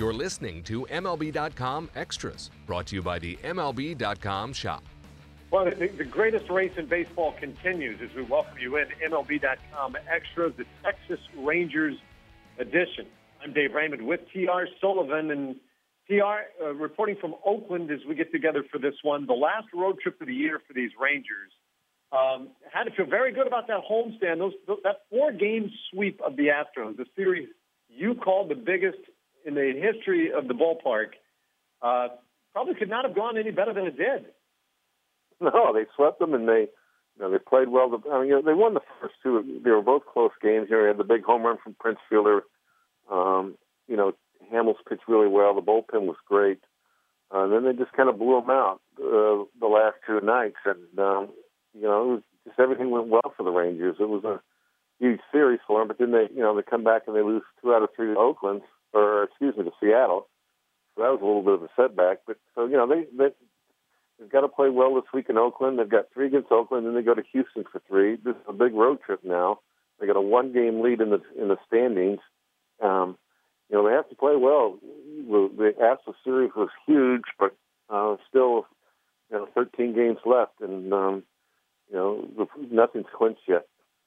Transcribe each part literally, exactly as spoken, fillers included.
You're listening to M L B dot com Extras, brought to you by the M L B dot com shop. Well, the, the greatest race in baseball continues as we welcome you in M L B dot com Extras, the Texas Rangers edition. I'm Dave Raymond with T R Sullivan, and T R uh, reporting from Oakland as we get together for this one, the last road trip of the year for these Rangers. Um, had to feel very good about that homestand, those, that four-game sweep of the Astros, the series you called the biggest in the history of the ballpark. Uh, probably could not have gone any better than it did. No, they swept them, and they, you know, they played well. I mean, you know, they won the first two. They were both close games. You know, they had the big home run from Prince Fielder. Um, you know, Hamels pitched really well. The bullpen was great. Uh, and then they just kind of blew them out uh, the last two nights, and um, you know, it was just everything went well for the Rangers. It was a huge series for them, but then they, you know, they come back and they lose two out of three to Oakland, or excuse me, to Seattle. So that was a little bit of a setback. But so you know, they they they've got to play well this week in Oakland. They've got three against Oakland, and then they go to Houston for three. This is a big road trip now. They got a one-game lead in the in the standings. Um, you know, they have to play well. The Astros series was huge, but uh, still, you know, thirteen games left, and um, you know, nothing's clinched yet.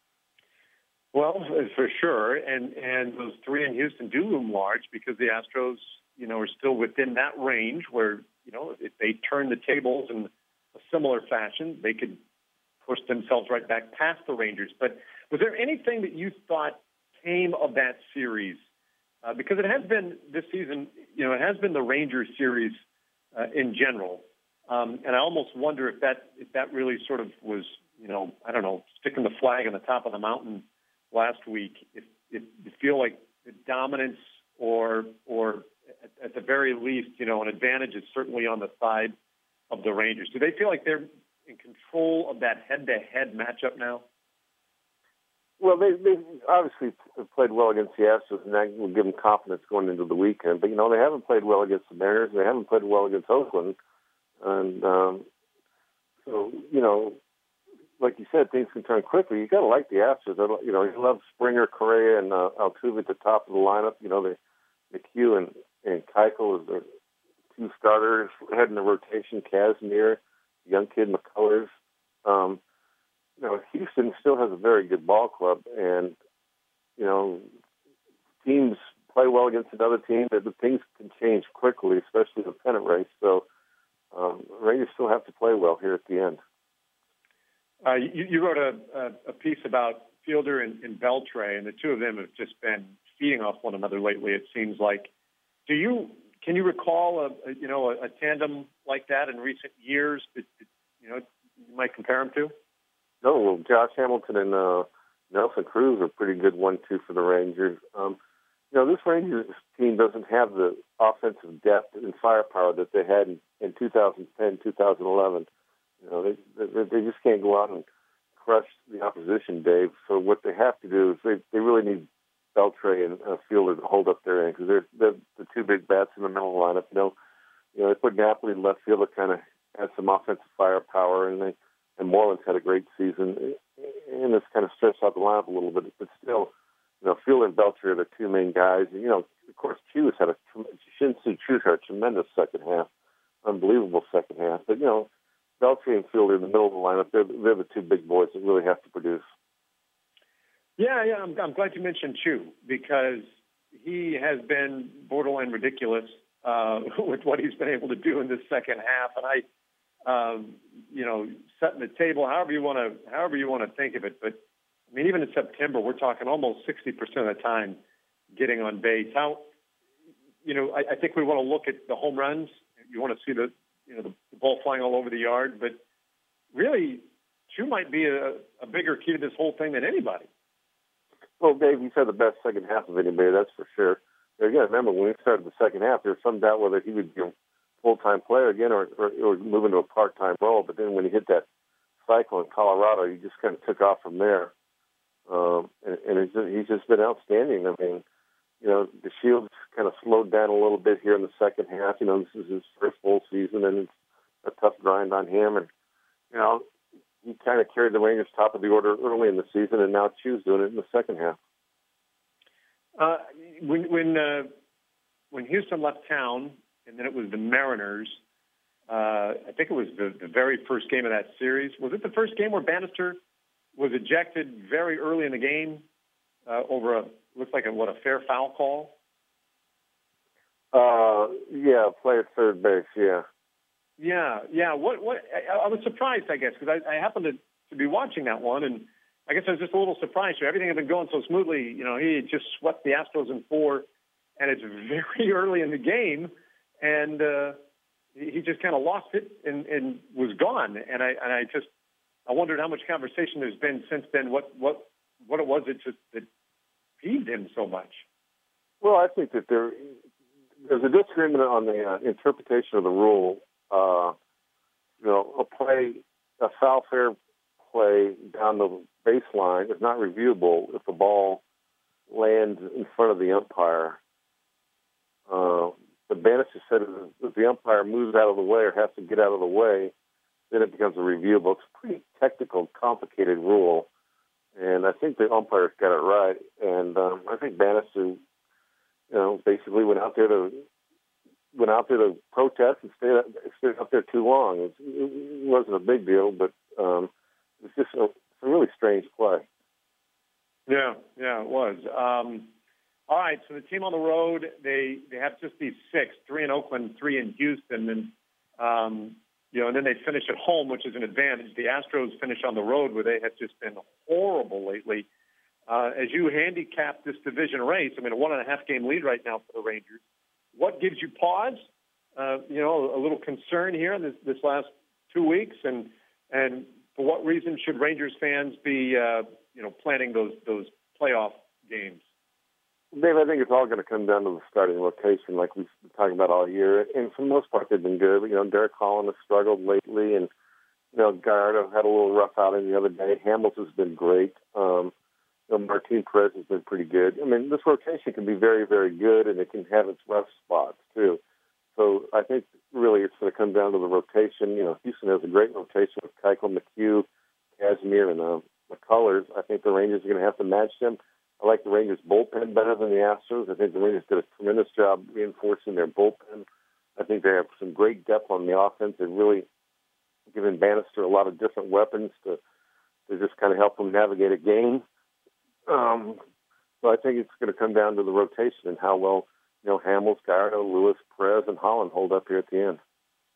Well, for sure, and and those three in Houston do loom large because the Astros, you know, are still within that range where, you know, if they turn the tables in a similar fashion, they could push themselves right back past the Rangers. But was there anything that you thought came of that series? Uh, because it has been this season, you know, it has been the Rangers series uh, in general. Um, and I almost wonder if that if that really sort of was, you know, I don't know, sticking the flag on the top of the mountain last week. If, if you feel like the dominance or or at, at the very least, you know, an advantage is certainly on the side of the Rangers. Do they feel like they're in control of that head-to-head matchup now? Well, they they obviously played well against the Astros, and that will give them confidence going into the weekend. But, you know, they haven't played well against the Mariners. They haven't played well against Oakland. And um, so, you know, like you said, things can turn quickly. You got to like the Astros. You know, you love Springer, Correa, and uh, Altuve at the top of the lineup. You know, the McHugh and, and Keuchel as their two starters heading the rotation. Casimir, young kid McCullers. Um, you know, Houston still has a very good ball club, and you know, teams play well against another team. That the things can change quickly, especially the pennant race. So, um, Rangers still have to play well here at the end. Uh, you, you wrote a, a, a piece about Fielder and, and Beltre, and the two of them have just been feeding off one another lately. It seems like. Do you can you recall a, a you know a, a tandem like that in recent years that, that you know you might compare them to? No, well, Josh Hamilton and uh, Nelson Cruz are pretty good one two for the Rangers. Um, you know, this Rangers team doesn't have the offensive depth and firepower that they had in, in two thousand ten, two thousand eleven. You know, they, they they just can't go out and crush the opposition, Dave. So what they have to do is they, they really need Beltre and uh, Fielder to hold up their end because they're, they're the two big bats in the middle of the lineup. You know, you know they put Napoli in left field that kind of had some offensive firepower, and they and Moreland's had a great season, and it's kind of stretched out the lineup a little bit. But still, you know, Fielder and Beltre are the two main guys. And, you know, of course, Chu's had a Shin-Soo Chu's had a tremendous second half, unbelievable second half. But you know, Beltre and Fielder in the middle of the lineup, they're, they're the two big boys that really have to produce. Yeah, yeah, I'm, I'm glad you mentioned Chu because he has been borderline ridiculous uh, with what he's been able to do in this second half, and I, um, you know, setting the table, however you want to, however you want to think of it. But I mean, even in September, we're talking almost sixty percent of the time getting on base. How, you know, I, I think we want to look at the home runs. You want to see the you know, the, the ball flying all over the yard. But really, Chu might be a, a bigger key to this whole thing than anybody. Well, Dave, he's had the best second half of anybody, that's for sure. But again, remember, when we started the second half, there was some doubt whether he would be a full-time player again or, or, or move into a part-time role. But then when he hit that cycle in Colorado, he just kind of took off from there. Um, and and it's just, he's just been outstanding. I mean, you know, the Shields kind of slowed down a little bit here in the second half. You know, this is his first full season, and it's a tough grind on him. And, you know, he kind of carried the Rangers top of the order early in the season, and now Chu's doing it in the second half. Uh, when when uh, when Houston left town, and then it was the Mariners. Uh, I think it was the, the very first game of that series. Was it the first game where Bannister was ejected very early in the game uh, over a looks like a what a fair foul call? Uh, yeah, play at third base. Yeah. Yeah, yeah. What? What? I, I was surprised, I guess, because I, I happened to, to be watching that one, and I guess I was just a little surprised. Everything had been going so smoothly. You know, he had just swept the Astros in four, and it's very early in the game, and uh, he just kind of lost it and, and was gone. And I and I just I wondered how much conversation there's been since then. What what what it was that just that peeved him so much. Well, I think that there there's a disagreement on the uh, interpretation of the rule. Uh, you know, a play, a foul fair play down the baseline is not reviewable if the ball lands in front of the umpire. Uh, but Bannister said if the umpire moves out of the way or has to get out of the way, then it becomes a reviewable. It's a pretty technical, complicated rule, and I think the umpires got it right. And um, I think Bannister, you know, basically went out there to went out there to protest and stayed up, stayed up there too long. It, it wasn't a big deal, but um, it was just a, a really strange play. Yeah, yeah, it was. Um, all right, so the team on the road, they, they have just these six, three in Oakland, three in Houston, and um, you know, and then they finish at home, which is an advantage. The Astros finish on the road, where they have just been horrible lately. Uh, as you handicap this division race, I mean, a one and a half game lead right now for the Rangers. What gives you pause? Uh, you know, a little concern here in this, this last two weeks, and and for what reason should Rangers fans be, uh, you know, planning those those playoff games? Dave, I think it's all going to come down to the starting rotation, like we've been talking about all year. And for the most part, they've been good. You know, Derek Holland has struggled lately, and you know, Gallardo had a little rough outing the other day. Hamilton's been great. Um, You know, Martin Perez has been pretty good. I mean, this rotation can be very, very good, and it can have its rough spots, too. So I think really it's going to come down to the rotation. You know, Houston has a great rotation with Keuchel, McHugh, Casimir, and uh, McCullers. I think the Rangers are going to have to match them. I like the Rangers' bullpen better than the Astros. I think the Rangers did a tremendous job reinforcing their bullpen. I think they have some great depth on the offense. They've really given Bannister a lot of different weapons to, to just kind of help them navigate a game. Um, so I think it's going to come down to the rotation and how well, you know, Hamels, Gallardo, Lewis, Perez, and Holland hold up here at the end.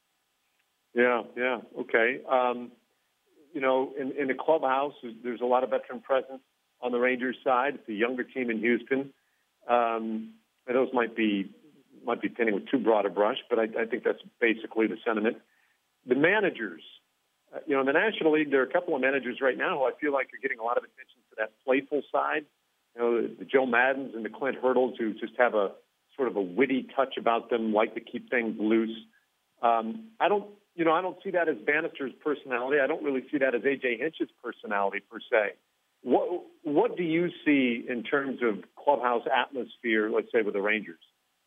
Yeah, yeah, okay. Um, you know, in, in the clubhouse, there's a lot of veteran presence on the Rangers side. It's a younger team in Houston. Um, and those might be might be painting with too broad a brush, but I, I think that's basically the sentiment. The managers. Uh, you know, in the National League, there are a couple of managers right now who I feel like are getting a lot of attention to that playful side. You know, the, the Joe Maddens and the Clint Hurdles, who just have a sort of a witty touch about them, like to keep things loose. Um, I don't, you know, I don't see that as Bannister's personality. I don't really see that as A J Hinch's personality per se. What What do you see in terms of clubhouse atmosphere, let's say, with the Rangers?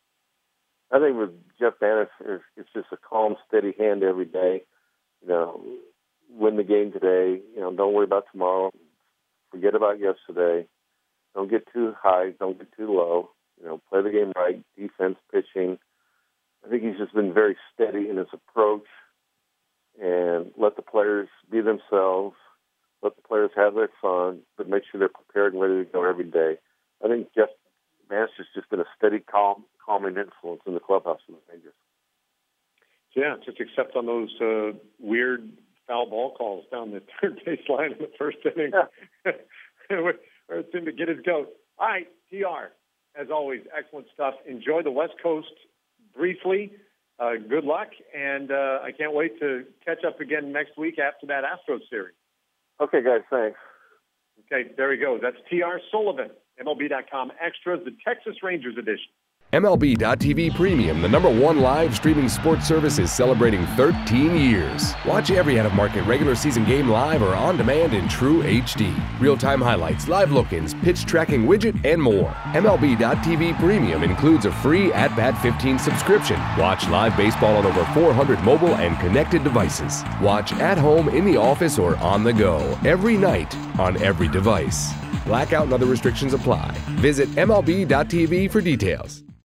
I think with Jeff Bannister, it's just a calm, steady hand every day. You know, win the game today. You know, don't worry about tomorrow. Forget about yesterday. Don't get too high. Don't get too low. You know, play the game right. Defense, pitching. I think he's just been very steady in his approach, and let the players be themselves. Let the players have their fun, but make sure they're prepared and ready to go every day. I think Jeff Bannister's just been a steady, calm, calming influence in the clubhouse of the Rangers. Yeah, just except on those uh, weird foul ball calls down the third base line in the first inning, yeah. where, where it seemed to get his goat. All right, T R, as always, excellent stuff. Enjoy the West Coast briefly. Uh, good luck, and uh, I can't wait to catch up again next week after that Astros series. Okay, guys, thanks. Okay, there he goes. That's T R Sullivan, M L B dot com Extras, the Texas Rangers edition. M L B dot T V Premium, the number one live streaming sports service, is celebrating thirteen years. Watch every out-of-market regular season game live or on demand in true H D. Real-time highlights, live look-ins, pitch tracking widget, and more. M L B dot T V Premium includes a free At Bat fifteen subscription. Watch live baseball on over four hundred mobile and connected devices. Watch at home, in the office, or on the go every night on every device. Blackout and other restrictions apply. Visit M L B dot T V for details.